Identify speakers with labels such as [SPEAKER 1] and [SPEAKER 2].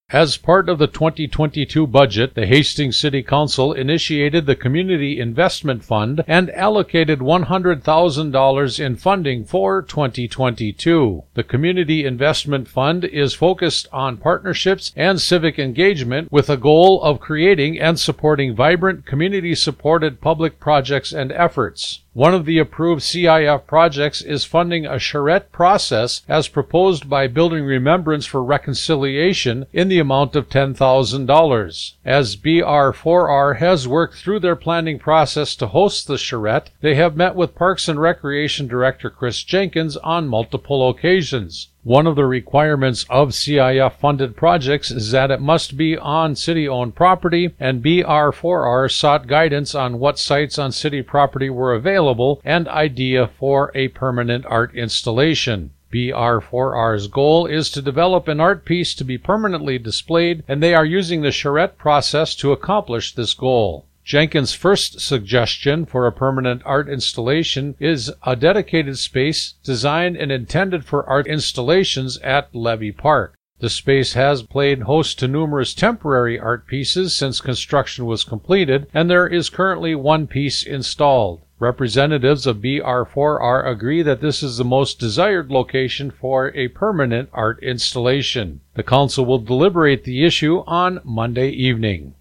[SPEAKER 1] As part of the 2022 budget, the Hastings City Council initiated the Community Investment Fund and allocated $100,000 in funding for 2022. The Community Investment Fund is focused on partnerships and civic engagement with a goal of creating and supporting vibrant, community-supported public projects and efforts. One of the approved CIF projects is funding a charrette process as proposed by Building Remembrance for Reconciliation in the amount of $10,000. As BR4R has worked through their planning process to host the charrette, they have met with Parks and Recreation Director Chris Jenkins on multiple occasions. One of the requirements of CIF-funded projects is that it must be on city-owned property, and BR4R sought guidance on what sites on city property were available and idea for a permanent art installation. BR4R's goal is to develop an art piece to be permanently displayed, and they are using the charrette process to accomplish this goal. Jenkins' first suggestion for a permanent art installation is a dedicated space designed and intended for art installations at Levy Park. The space has played host to numerous temporary art pieces since construction was completed, and there is currently one piece installed. Representatives of BR4R agree that this is the most desired location for a permanent art installation. The council will deliberate the issue on Monday evening.